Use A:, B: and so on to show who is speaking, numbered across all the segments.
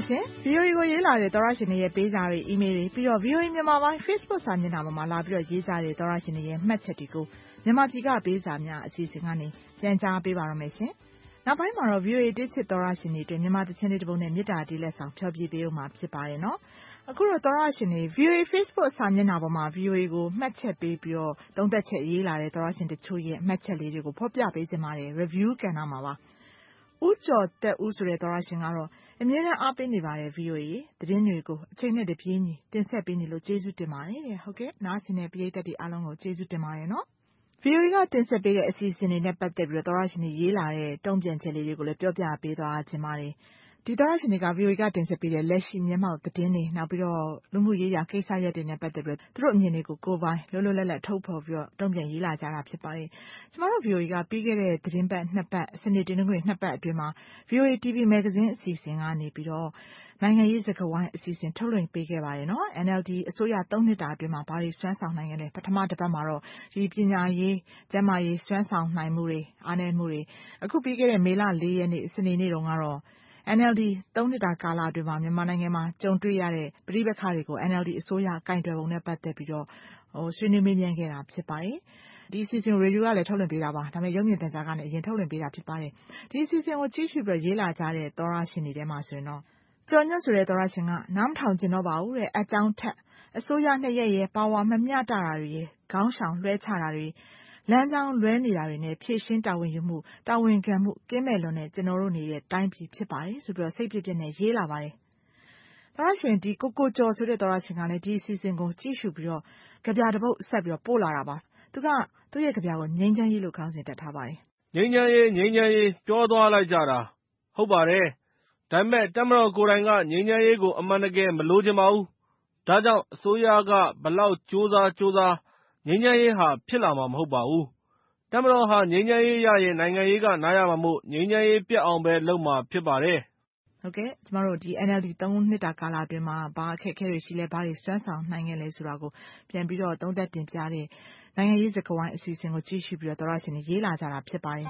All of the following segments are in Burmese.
A: ရှင် VOA ကိုရေးလာတဲ့သောရရှင်တွေရဲ့ပေးစာတွေ email တွေပြီးတော့ VOA မြန်မာပိုင်း Facebook စာမျက်နှာပေါ်မှာလာပြီးတော့ရေးကြတဲ့သောရရှင်တွေရဲ့မှတ်ချက်တွေကိုမြန်မာပြည်ကပေးစာများအစီအစဉ်ကနေပြန်ကြားပေးပါရမယ်ရှင်။နောက်ပိုင်းမှာတော့ VOA တိချစ်သောရရှင်တွေအတွက်မြန်မာသချင်းလေးတစ်ပုဒ်နဲ့မေတ္တာတီးလက်ဆောင်ဖျော်ဖြေပေးဦးမှာဖြစ်ပါတယ်နော်။အခုတော့သောရရှင်တွေ VOA Facebook စာမျက်နှာပေါ်မှာ VOA ကိုမှတ်ချက်ပေးပြီးတော့သုံးသက်ချက်ရေးလာတဲ့သောရရှင်တချို့ရဲ့မှတ်ချက်လေးတွေကိုဖော်ပြပေးခြင်းပါတယ် review ကဏ္ဍမှာပါ။ဦးကျော်သက်ဦးဆိုတဲ့သောရရှင်ကတော့အမြဲတမ်းအားပေးနေပါတယ် VOA သတင်းတွေကိုအချိန်နဲ့တပြေးညီတင်ဆက်ပေးနေလို့ကျေးဇူးတင်ပါတယ်တဲ့ဟုတ်ကဲ့နားဆင်တဲ့ပရိသတ်တွေအားလုံးကိုကျေးဇူးတင်ပါတယ်နော် VOA ကတင်ဆက်ပေးတဲ့အစီအစဉ်တွေနဲ့ပတ်သက်ပြီးတော့သောရရှင်တွေရေးလာတဲ့တုံ့ပြန်ချက်လေးတွေကိုလည်းပြောပြပေးသွားခြင်းပါတယ်ဒီသောရရှင်တွေက VOA ကတင်ဆက်ပေးတဲ့လက်ရှိမျက်မှောက်သတင်းတွေနောက်ပြီးတော့လူမှုရေးရာကိစ္စရပ်တွေနဲ့ပတ်သက်ပြီးသူတို့အမြင်တွေကိုကိုယ်ပိုင်လွတ်လွတ်လပ်လပ်ထုတ်ဖော်ပြီးတော့တုံ့ပြန်ရေးလာကြတာဖြစ်ပါတယ်ကျမတို့ VOA ကပြီးခဲ့တဲ့သတင်းပတ်နှစ်ပတ်စနေတင်တွင်နှစ်ပတ်အတွင်းမှာ VOA TV Magazine အစီအစဉ်ကနေပြီးတော့နိုင်ငံရေးစကားဝိုင်းအစီအစဉ်ထုတ်လွှင့်ပေးခဲ့ပါတယ်နော် NLD အစိုးရ3နှစ်တာအတွင်းမှာဘာတွေစွမ်းဆောင်နိုင်ခဲ့လဲပထမတစ်ပတ်မှာတော့ဒီပညာရေးကျန်းမာရေးစွမ်းဆောင်နိုင်မှုတွေအားနည်းမှုတွေအခုပြီးခဲ့တဲ့မေလ4ရက်နေ့စနေနေ့တုန်းကတော့NLD 3နှစ်တာကာလအတွင်းမှာမြန်မာနိုင်ငံမှာကြုံတွေ့ရတဲ့ပြည်ပခါတွေကို NLD အစိုးရကင်တွယ်ပုံနဲ့ပတ်သက်ပြီးတော့ဆွေးနွေးမေးမြန်းခဲ့တာဖြစ်ပါတယ်ဒီအစီအစဉ်ရေဒီယိုကလည်းထုတ်လွှင့်ပေးတာပါဒါပေမဲ့ရုပ်မြင်သံကြားကနေအရင်ထုတ်လွှင့်ပေးတာဖြစ်ပါတယ်ဒီအစီအစဉ်ကိုကြည့်ရှုပြီးရေးလာကြတဲ့သောရရှင်တွေထဲမှာဆိုရင်တော့ကျော်ညွန့်ဆိုတဲ့သောရရှင်ကနားမထောင်ကျင်တော့ပါဘူးတဲ့အကြောင်းထက်အစိုးရနှစ်ရက်ရဲ့ပါဝါမမျှတတာတွေရဲ့ခေါင်းဆောင်လွှဲချတာတွေလမ်းကြောင်းလွဲနေတာတွေနဲ့ဖြည့်ရှင်းတာဝန်ယူမှုတာဝန်ခံမှုကင်းမဲ့လွန်တဲ့ကျွန်တော်တို့နေတဲ့တိုင်းပြည်ဖြစ်ပါတယ်ဆိုပြီးတော့စိတ်ပြည့်ပြည့်နဲ့ရေးလာပါတယ်သောရရှင်ဒီကိုကျော်ဆိုတဲ့သောရရှင်ကလည်းဒီအစီအစဉ်ကိုကြည့်ရှုပြီးတော့ကြပြတစ်ပုဒ်ဆက်ပြီးတော့ပို့လာတာပါသူကသူ့ရဲ့ကြပြကိုငြိမ်းချမ်းရေးလို့ခေါင်းစဉ်တက်ထားပါတယ်
B: ငြိမ်းချမ်းရေးပြောသွားလိုက်ကြတာဟုတ်ပါတယ်ဒါပေမဲ့တပ်မတော်ကိုယ်တိုင်ကငြိမ်းချမ်းရေးကိုအမှန်တကယ်မလိုချင်ပါဘူးဒါကြောင့်အစိုးရကဘလောက်ကြိုးစားငြိမ်းချမ်းရေးဟာဖြစ်လာမှာမဟုတ်ပါဘူးတပ်မတော်ဟာငြိမ်းချမ်းရေးရရင်နိုင်ငံရေးကနားရမှာမို့ငြိမ်းချမ်းရေးပြတ်အောင်ပဲလုပ်မှာဖြစ်ပါတယ်
A: ဟုတ်ကဲ့ကျမတို့ဒီ NLD 3နှစ်တာကာလအတွင်းမှာဘာအခက်အခဲတွေရှိလဲဘာတွေစွမ်းဆောင်နိုင်ခဲ့လဲဆိုတာကိုပြန်ပြီးတော့သုံးသပ်တင်ပြတဲ့နိုင်ငံရေးစကားဝိုင်းအစီအစဉ်ကိုကြည့်ရှုပြီးတော့သောရရှင်တွေရေးလာကြတာဖြစ်ပါတယ်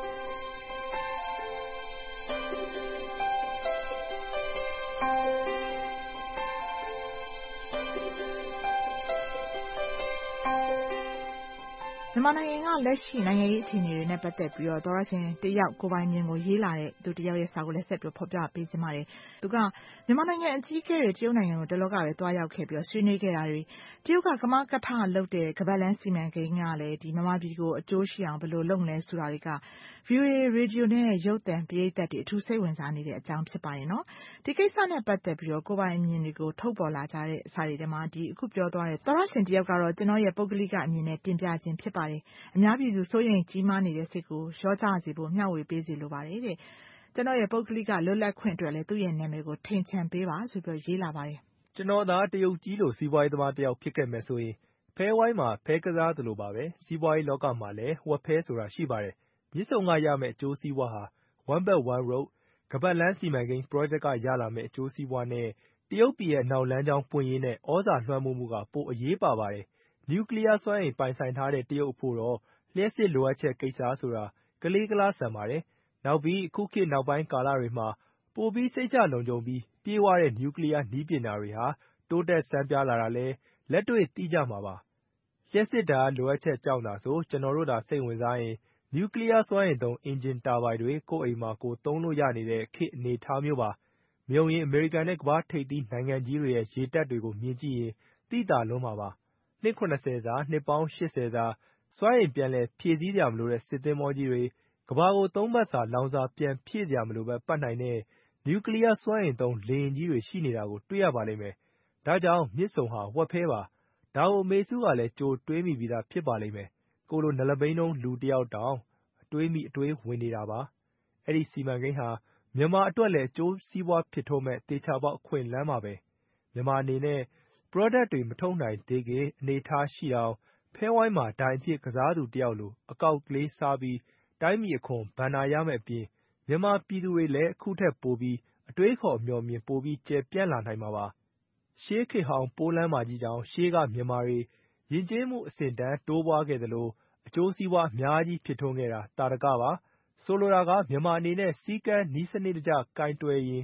A: မြန်မာနိုင်ငံကလက်ရှိနိုင်ငံရေးအခြေအနေတွေနဲ့ပတ်သက်ပြီးတော့သောရရှင်တယောက်ကိုပိုင်မြင်ကိုရေးလာတဲ့သူတယောက်ရဲ့စာကိုလည်းဆက်ပြီးဖော်ပြပေးခြင်းပါတယ်သူကမြန်မာနိုင်ငံအကြီးအကဲတွေတရုတ်နိုင်ငံကိုတလောကပဲတွားရောက်ခဲ့ပြီးတော့ဆွေးနွေးခဲ့တာတွေတရုတ်ကကမကထလုပ်တဲ့ကပတ်လန်းစီမံကိန်းကလည်းဒီမြန်မာပြည်ကိုအကျိုးရှိအောင်ဘယ်လိုလုပ်မလဲဆိုတာတွေက VOA ရေဒီယိုနဲ့ရုပ်သံပရိသတ်တွေအထူးစိတ်ဝင်စားနေတဲ့အကြောင်းဖြစ်ပါတယ်နော်ဒီကိစ္စနဲ့ပတ်သက်ပြီးတော့ကိုပိုင်အမြင်တွေကိုထုတ်ပေါ်လာကြတဲ့စာတွေထဲမှာဒီအခုပြောသွားတဲ့သောရရှင်တယောက်ကတော့ကျွန်တော်ရဲ့ပုဂ္ဂလိကအမြင်နဲ့တင်ပြခြင်းဖြစ်ပါတယ်အများပြည်သူစိုးရိမ်ကြီးမားနေတဲ့စိတ်ကိုရောကြစေဖို့မျှဝေပေးစီလိုပါတယ်တဲ့ကျွန်တော်ရဲ့ပုဂ္ဂလိကလွတ်လပ်ခွင့်အတွက်လည်းသူ့ရဲ့နာမည်ကိုထိန်ချန်ပေးပါဆိုပြီးရေးလာပါတယ်
C: ကျွန်တော်သာတရုတ်ကြီးလို့စီးပွားရေးသမားတယောက်ဖြစ်ခဲ့မယ်ဆိုရင်ဖဲဝိုင်းမှာဖဲကစားသလိုပါပဲစီးပွားရေးလောကမှာလည်းဝက်ဖဲဆိုတာရှိပါတယ်မြစ်ဆုံကရမယ့်အကျိုးစီးပွားဟာ One Belt One Road ကပတ်လန်းစီမံကိန်း project ကရလာမယ့်အကျိုးစီးပွားနဲ့တရုတ်ပြည်ရဲ့နောက်လမ်းကြောင်းပွင့်ရေးနဲ့ဩဇာလွှမ်းမိုးမှုကပိုအရေးပါပါတယ်နျူကလ িয়ারစွမ်းအင်ပိုင်ဆိုင်ထားတဲ့တရုတ်အဖို့တော့လျှပ်စစ်လိုအပ်ချက်ကိစ္စဆိုတာကလေးကလားဆန်ပါတယ်နောက်ပြီးအခုခေတ်နောက်ပိုင်းကာလတွေမှာပိုပြီးစိတ်ချလုံခြုံပြီးပြေးဝတဲ့နျူကလ িয়ারနည်းပညာတွေဟာတိုးတက်စမ်းပြားလာတာလဲလက်တွေ့သိကြမှာပါလျှပ်စစ်ဓာတ်လိုအပ်ချက်ကြောင့်သာဆိုကျွန်တော်တို့သာစိတ်ဝင်စားရင်နျူကလ িয়ারစွမ်းအင်သုံးအင်ဂျင်တာဘိုင်တွေကိုယ့်အိမ်မှာကိုသုံးလို့ရနေတဲ့ခေတ်အနေထားမျိုးပါမယုံရင်အမေရိကန်နဲ့ကမ္ဘာထိပ်သီးနိုင်ငံကြီးတွေရဲ့ရေတပ်တွေကိုမြင်ကြည့်ရင်သိသာလွန်းမှာပါနှစ်70စာနှစ်ပေါင်း80စာစွမ်းအင်ပြန်လည်ဖြည့်ဆည်းစရာမလိုတဲ့စစ်သင်္ဘောကြီးတွေကမ္ဘာကို3ပတ်စာလောင်စာပြန်ဖြည့်စရာမလိုပဲပတ်နိုင်တဲ့နျူကလ িয়ারစွမ်းအင်သုံးလေယာဉ်ကြီးတွေရှိနေတာကိုတွေ့ရပါလိမ့်မယ်ဒါကြောင့်မြစ်ဆုံဟာဝက်ဖဲပါဒါကိုအမေစုကလည်းကြိုတွေးမိပြီးသားဖြစ်ပါလိမ့်မယ်ကိုလိုနလဘိန်းတုံးလူတယောက်တောင်အတွေးမိအတွေးဝင်နေတာပါအဲ့ဒီစီမံကိန်းဟာမြန်မာအတွက်လည်းအကျိုးစီးပွားဖြစ်ထွန်းမဲ့တေချာပေါက်အခွင့်လမ်းပါပဲမြန်မာအနေနဲ့ product တွေမထုတ်နိုင်သေးခင်အနေအထားရှိတောင်ဖဲဝိုင်းမှာဒိုင်အဖြစ်ကစားသူတယောက်လိုအကောက်ကလေးစားပြီးတိုင်းပြည်အခွန်ဘဏ္ဍာရမယ့်အပြင်မြန်မာပြည်သူတွေလည်းအခုထက်ပိုပြီးအတွေးအခေါ်အမျှော်အမြင်ပိုပြီးကျယ်ပြန့်လာနိုင်မှာပါရှေးခေတ်ဟောင်းပိုးလမ်းမကြီးကြောင့်ရှေးကမြန်မာတွေယဉ်ကျေးမှုအဆင့်အတန်းတိုးပွားခဲ့သလိုအကျိုးစီးပွားအများကြီးဖြစ်ထွန်းခဲ့တာသာဓကပါဆိုလိုတာကမြန်မာအနေနဲ့စည်းကမ်းနည်းစနစ်တကျကိုင်တွယ်ရင်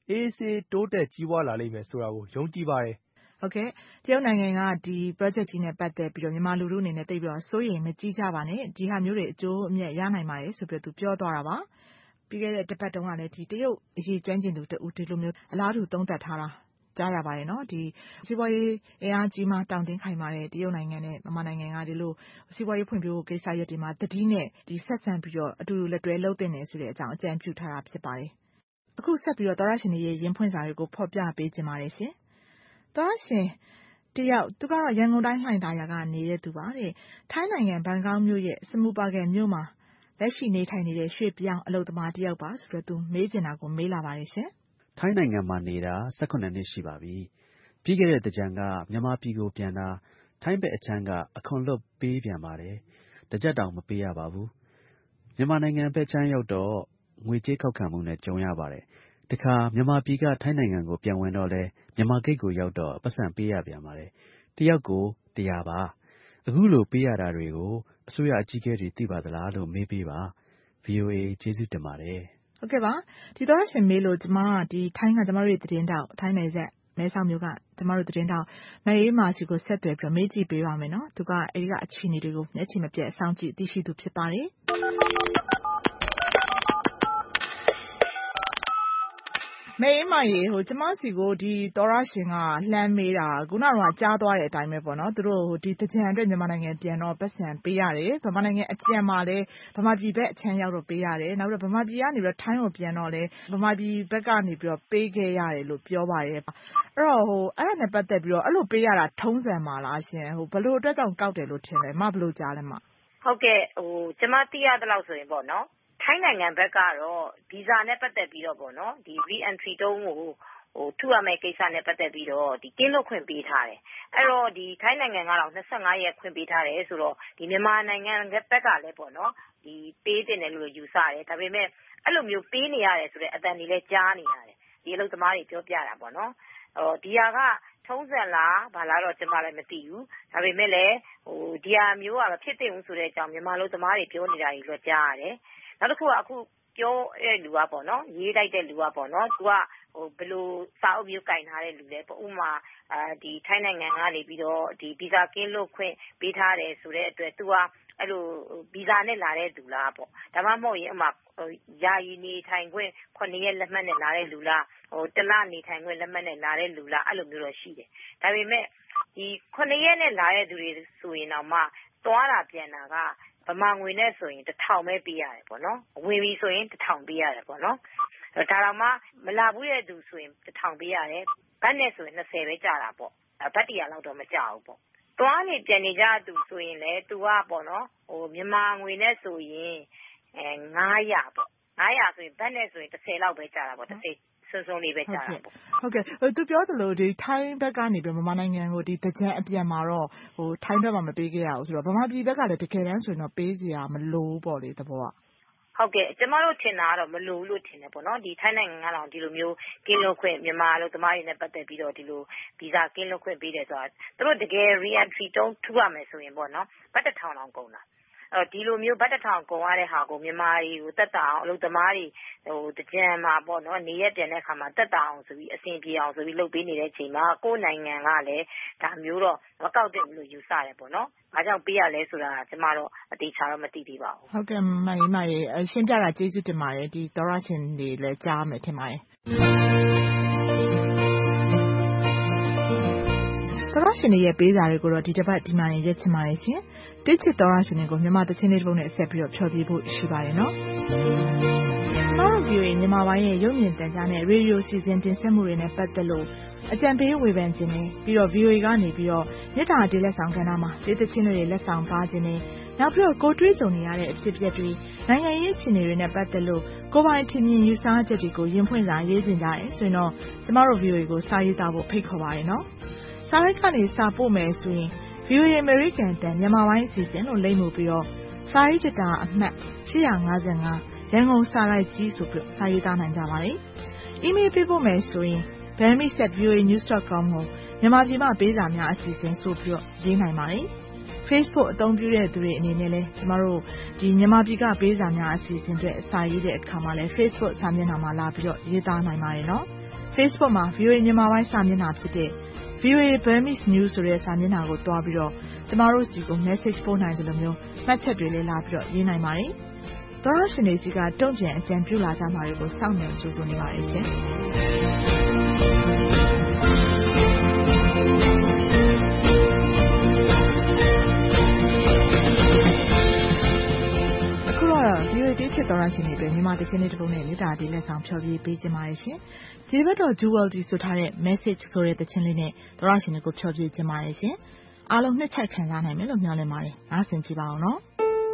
C: အေးဆေးတိုးတက်ကြီးပွားလာလိမ့်မယ်ဆိုတာကိုယုံကြည်ပါတယ်။
A: ဟုတ်ကဲ့တရုတ်နိုင်ငံကဒီ project ကြီးနဲ့ပတ်သက်ပြီးတော့မြန်မာလူထုအနေနဲ့သိပြီးတော့စိုးရိမ်မကြီးကြပါနဲ့ဒီဟာမျိုးတွေအကျိုးအမြတ်ရနိုင်ပါတယ်ဆိုပြီးသူပြောသွားတာပါပြီးခဲ့တဲ့တစ်ပတ်တုန်းကလည်းဒီတရုတ်အရေးကျွမ်းကျင်သူတဦးဒီလိုမျိုးအလားတူသုံးသပ်ထားတာကြားရပါတယ်နော်ဒီစီးပွားရေးအင်အားကြီးမှတောင်တင်းခိုင်မာတဲ့တရုတ်နိုင်ငံနဲ့မြန်မာနိုင်ငံကဒီလိုစီးပွားရေးဖွံ့ဖြိုးကိစ္စရပ်တွေမှာတတိနဲ့ဒီဆက်ဆံပြီးတော့အတူတူလက်တွဲလုပ်တင်နေဆိုတဲ့အကြောင်းအကြံပြုထားတာဖြစ်ပါတယ်အခုဆက်ပြီးတော့သောရရှင်တွေရဲ့ရင်းဖွင့်စာတွေကိုဖော်ပြပေးခြင်းပါတယ်ရှင်သောရရှင်တယောက်သူကတော့ရန်ကုန်တိုင်းလှိုင်သာယာကနေတဲ့သူပါတဲ့ထိုင်းနိုင်ငံဘန်ကောက်မြို့ရဲ့စမူပါဂန်မြို့မှာလက်ရှိနေထိုင်နေတဲ့ရွှေပြောင်းအလုပ်သမားတယောက်ပါဆိုတော့သူမေးချင်တာကိုမေးလာပါတယ်ရှင်
D: ထိုင်းနိုင်ငံမှာနေတာ18နှစ်ရှိပါပြီပြီးခဲ့တဲ့သင်္ကြန်ကမြန်မာပြည်ကိုပြန်တာထိုင်းဘက်အချမ်းကအခွန်လွတ်ပေးပြန်ပါတယ်တစ်ကြက်တောင်မပေးရပါဘူးမြန်မာနိုင်ငံဘက်ချမ်းရောက်တော့ငွေကြေးခောက်ခံမှုနဲ့ကြုံရပါတယ်တခါမြန်မာပြည်ကထိုင်းနိုင်ငံကိုပြန်ဝင်တော့လဲမြန်မာဂိတ်ကိုရောက်တော့ပတ်စံပေးရပြန်ပါတယ်တယောက်ကို100ပါအခုလိုပေးရတာတွေကိုအစိုးရအကြီးအကဲတွေသိပါသလားလို့မေးပေးပါ VOA ကျေးဇူးတင်ပါတယ်
A: ဟုတ်ကဲ့ပါဒီသောရရှင်မေးလို့ကျွန်မဒီထိုင်းကကျွန်မတို့ရဲ့သတင်းတောက်ထိုင်းနယ်စပ်မဲဆောက်မြို့ကကျွန်မတို့သတင်းတောက်မအေးမာစီကိုဆက်သွယ်ပြီးမေးကြည့်ပေးပါမယ်နော်သူကအဲဒီကအခြေအနေတွေကိုမျက်ခြေမပြတ်အဆောင်ကြည့်သိရှိသူဖြစ်ပါတယ်မေးမရေကျမစီကိုဒီသောရရှင်ကလှမ်းမေးတာခုနကကြားသွားတဲ့အတိုင်းပဲပေါ့နော်သူတို့ဒီတကြံအတွက်မြန်မာနိုင်ငံပြန်တော့ပတ်စံပေးရတယ်ဗမာနိုင်ငံအကြံမှာလဲဗမာပြည်ဘက်အချမ်းရောက်တော့ပေးရတယ်နောက်ပြီးဗမာပြည်ကနေပြီးတော့ထိုင်းကိုပြန်တော့လဲဗမာပြည်ဘက်ကနေပြီးတော့ပေးခဲ့ရတယ်လို့ပြောပါရဲ့အဲ့တော့အဲ့ဒါနဲ့ပတ်သက်ပြီးတော့အဲ့လိုပေးရတာထုံးစံပါလားရှင်ဘယ်လိုအတွက်ကြောင့်ကောက်တယ်လို့ထင်လဲမဘယ်လိုကြားလဲမ
E: ဟုတ်ကဲ့ကျမသိရတဲ့လောက်ဆိုရင်ပေါ့နော်ထိုင်းနိုင်ငံဘက်ကတော့ဗီဇာနဲ့ပတ်သက်ပြီးတော့ပေါ့နော်ဒီ re-entry တုံးကိုထုရမယ့်ကိစ္စနဲ့ပတ်သက်ပြီးတော့ဒီကင်းလွတ်ခွင့်ပေးထားတယ်အဲ့တော့ဒီထိုင်းနိုင်ငံကတော့25ရက်ခွင့်ပေးထားတယ်ဆိုတော့ဒီမြန်မာနိုင်ငံဘက်ကလည်းပေါ့နော်ဒီပေးတင်တယ်လို့ယူဆတယ်ဒါပေမဲ့အဲ့လိုမျိုးပေးနေရတယ်ဆိုတဲ့အတန်တွေလည်းကြားနေရတယ်ဒီအလုပ်သမားတွေပြောပြတာပေါ့နော်ဒီဟာကထုံးစံလားဘာလားတော့ကျွန်မလည်းမသိဘူးဒါပေမဲ့လည်းဒီဟာမျိုးကမဖြစ်သင့်ဘူးဆိုတဲ့အကြောင်းမြန်မာအလုပ်သမားတွေပြောနေတာတွေလည်းကြားရတယ်နောက်တစ်ခုကအခုပြောတဲ့လူကပေါ့နော်ရေးလိုက်တဲ့လူကပေါ့နော်သူကဘယ်လိုစာအုပ်မျိုးကင်ထားတဲ့လူလဲပေါ့ဥမာဒီထိုင်းနိုင်ငံကနေပြီးတော့ဒီဗီဇာကင်းလွတ်ခွင့်ပေးထားတယ်ဆိုတဲ့အတွက်သူကအဲ့လိုဗီဇာနဲ့လာတဲ့လူလားပေါ့ဒါမှမဟုတ်ရင်ဥမာယာယီနေထိုင်ခွင့်9ရက်လက်မှတ်နဲ့လာတဲ့လူလားတစ်လနေထိုင်ခွင့်လက်မှတ်နဲ့လာတဲ့လူလားအဲ့လိုမျိုးတော့ရှိတယ်ဒါပေမဲ့ဒီ9ရက်နဲ့လာတဲ့သူတွေဆိုရင်တော့မှသွားတာပြန်တာကဗမာငွေနဲ့ဆိုရင်1000ပဲပေးရတယ်ပေါ့နော်ဝင်ပြီဆိုရင်1000ပေးရတယ်ပေါ့နော်ဒါတော့မှမလာဘူးတဲ့သူဆိုရင်1000ပေးရတယ်ဘတ်နဲ့ဆိုရင်20ပဲကျတာပေါ့ဘတ်100လောက်တော့မကျဘူးပေါ့သွားနေပြန်နေကြသူဆိုရင်လေသူကပေါ့နော်မြန်မာငွေနဲ့ဆိုရင်900ပေါ့900ဆိုရင်ဘတ်နဲ့ဆိုရင်10လောက်ပဲကျတာပေါ့10စွန်းလေးပဲကြာတာပေါ့
A: ဟုတ်ကဲ့သူပြောသလိုဒီထိုင်းဘက်ကနေပြီးမြန်မာနိုင်ငံကိုဒီတကြံအပြန်မှာတော့ထိုင်းဘက်မှာမပေးခဲ့ရဘူးဆိုတော့ဗမာပြည်ဘက်ကလည်းတကယ်တမ်းဆိုရင်တော့ပေးစရာမလိုဘူးပေါ့လေသဘောက
E: ဟုတ်ကဲ့ကျမတို့ထင်တာကတော့မလိုဘူးလို့ထင်တယ်ပေါ့နော်ဒီထိုင်းနိုင်ငံကတော့ဒီလိုမျိုးကင်းလွတ်ခွင့်မြန်မာလူသမားတွေနဲ့ပတ်သက်ပြီးတော့ဒီလိုဗီဇာကင်းလွတ်ခွင့်ပေးတယ်ဆိုတာသူတို့တကယ် re-entry တုံးထူရမယ်ဆိုရင်ပေါ့နော်ဘတ်1000တောင်ကုန်တာဒီလိုမျိုးဘတ်1000ကုန်ရတဲ့ဟာကိုမြန်မာတွေကိုတက်တာအောင်အလုပ်သမားတွေတကြံမှာပေါ့နော်နေရက်ပြန်တဲ့ခါမှာတက်တာအောင်ဆိုပြီးအဆင်ပြေအောင်ဆိုပြီးလုပ်ပေးနေတဲ့အချိန်မှာကိုယ်နိုင်ငံကလည်းဒါမျိုးတော့မကောက်တဲ့ဘူးလို့ယူဆတယ်ပေါ့နော်။ဘာကြောင့်ပေးရလဲဆိုတာကျမတော့အတိအကျတော့မသိသေးပါဘူး
A: ။ဟုတ်ကဲ့မရေရှင်းပြတာကျေးဇူးတင်ပါတယ်ဒီသောရရှင်တွေလည်းကြားမယ်ထင်ပါတယ်။သောရရှင်တွေရဲ့ပေးစာတွေကိုတော့ဒီတစ်ပတ်ဒီမှာရက်ချင်ပါတယ်ရှင်။တစ်ချစ်သောရရှင်တွေကိုမြန်မာတချင်းလေးတစ်ပုဒ်နဲ့ဆက်ပြီးတော့ဖြောပြဖို့ရှိပါတယ်နော်။ကျမတို့ VOA မြန်မာပိုင်းရဲ့ရုပ်မြင်သံကြားနဲ့ရေဒီယိုစီစဉ်တင်ဆက်မှုတွေနဲ့ပတ်သက်လို့အကြံပေးဝေဖန်ခြင်းနဲ့ပြီးတော့ VOA ကနေပြီးတော့မြေတားတေးလက်ဆောင်ကဏ္ဍမှာဒေသချင်းတွေလက်ဆောင်ပါခြင်းနဲ့နောက်ပြီးတော့ကိုတွေးကြုံနေရတဲ့အဖြစ်အပျက်တွေနိုင်ငံရေးအခြေအနေတွေနဲ့ပတ်သက်လို့ကိုပိုင်ထင်မြင်ယူဆချက်တွေကိုရင်ဖွင့်စာရေးတင်ကြရဲဆိုရင်တော့ကျမတို့ VOA ကိုစာရေးသားဖို့ဖိတ်ခေါ်ပါရနော်။စာရိုက်ကနေစာပို့မယ်ဆိုရင် VOA American တန်မြန်မာပိုင်းအစီအစဉ်လို့လိမ့်မှုပြီးတော့စာရေးတာအမှတ်855ရန်ကုန်စာရိုက်ကြီးဆိုပြီးစာရေးသားနိုင်ကြပါတယ်။ email ပေးဖို့မယ်ဆိုရင် bami@voanews.com ကိုမြန်မာပြည်မှာပေးစာများအစီအစဉ်ဆိုပြီးတော့ရေးနိုင်ပါတယ်။ Facebook အသုံးပြုတဲ့သူတွေအနေနဲ့လည်းကျမတို့ဒီမြန်မာပြည်ကပေးစာများအစီအစဉ်တွေအစာရေးတဲ့အခါမှာလည်း Facebook စာမျက်နှာမှာလာပြီးတော့ရေးသားနိုင်ပါတယ်နော်။ Facebook မှာ VOA မြန်မာပိုင်းစာမျက်နှာဖြစ်တဲ့ VOA Burmese News ဆိုတဲ့စာမျက်နှာကိုတွားပြီးတော့ကျမတို့စီကို message ပို့နိုင်တယ်လို့မျိုးမှတ်ချက်တွေလည်းလာပြီးတော့ရေးနိုင်ပါတယ်။သောရရှင်တွေစီကတုံ့ပြန်အကြံပြုလာကြမှာတွေကိုစောင့်မျှော်ကြိုးစားနေပါတယ်ရှင်။VOA တိကျသောရရှင်တွေအတွက်မြန်မာတချင်းလေးတစ်ပုဒ်နဲ့မေတ္တာတေးလက်ဆောင်ဖျော်ဖြေပေးခြင်းပါတယ်ရှင်။ဒီဘက်တော့ Duality ဆိုထားတဲ့ message ဆိုတဲ့တချင်းလေးနဲ့သောရရှင်တွေကိုဖျော်ဖြေခြင်းပါတယ်ရှင်။အားလုံးနှစ်ချိုက်ခံစားနိုင်မယ်လို့မျှော်လင့်ပါတယ်။နားဆင်ကြည့်ပါအောင်နော်။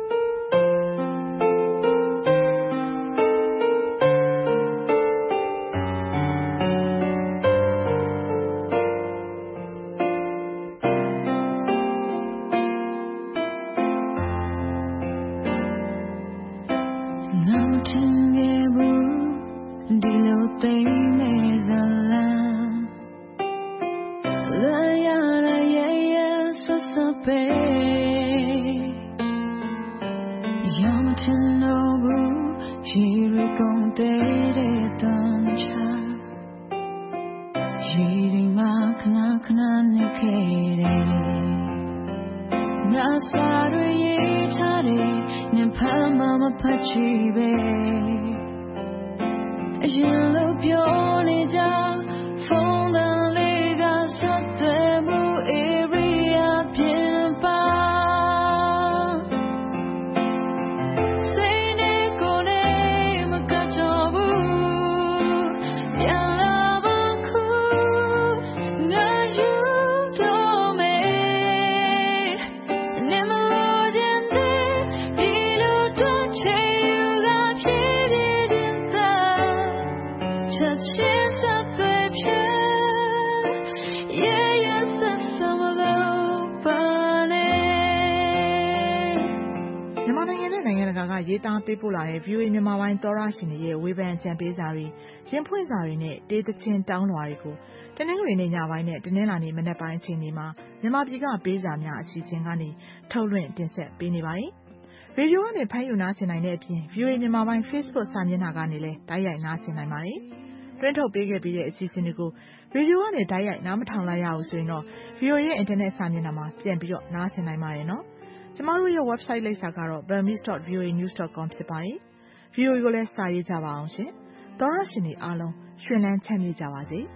A: ရေးသားပေးပို့လာတဲ့ VOA မြန်မာပိုင်းသောရရှင်တွေရဲ့ဝေဖန်အကြံပေးစာတွေရင်ဖွင့်စာတွေနဲ့တေးသချင်းတောင်းလွှာတွေကိုတနင်္ဂနွေနေ့ညပိုင်းနဲ့တနင်္လာနေ့မနက်ပိုင်းအချိန်တွေမှာမြန်မာပြည်ကပေးစာများအစီအစဉ်ကနေထုတ်လွှင့်တင်ဆက်ပေးနေပါတယ်။ရေဒီယိုကနေဖမ်းယူနားဆင်နိုင်တဲ့အပြင် VOA မြန်မာပိုင်း Facebook စာမျက်နှာကနေလည်းတိုက်ရိုက်နားဆင်နိုင်ပါတယ်။တွင်းထုတ်ပေးခဲ့ပြီးတဲ့အစီအစဉ်တွေကိုရေဒီယိုကနေတိုက်ရိုက်နားမထောင်လိုက်ရဘူးဆိုရင်တော့ VOA ရဲ့အင်တာနက်စာမျက်နှာမှာပြန်ပြီးတော့နားဆင်နိုင်ပါတယ်နော်။ကျမတို့ရဲ့ website လိပ်စာကတော့ burmese.voanews.com ဖြစ်ပါတယ်။ VOA ကိုလည်းစာရေးကြပါအောင်ရှင်။သောရရှင်တွေအားလုံးရွှင်လန်းချမ်းမြေ့ကြပါစေ။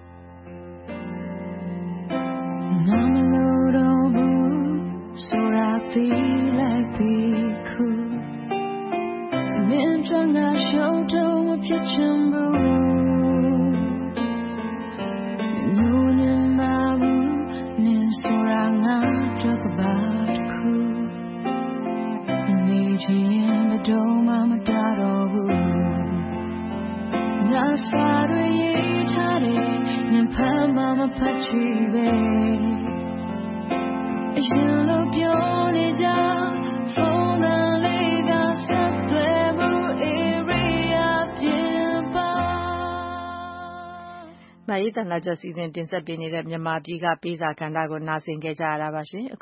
A: ဆိုရသေးလိုက်ပြီခုမင်းတို့ငါရှုံးတော့မဖြစ်ချင်ဘူးနူးနေမှာဘူးနင်းဆိုရငါတော့ကပါတခုနေချင်မတော့မတားတော့ဘူးငါစားရည်ထားတယ်နင်ဖမ်းမဖတ်ချီပဲရင်လို့ပြောနေကြဖုန်းကလေးကဆက်သွယ်မှု area ပြင်ပါမယေတနာကြစီစဉ်တင်ဆက်ပေးနေတဲ့မြန်မာပြည်ကပေးစာကဏ္ဍကိုနားဆင်ကြကြရတာပါရှင်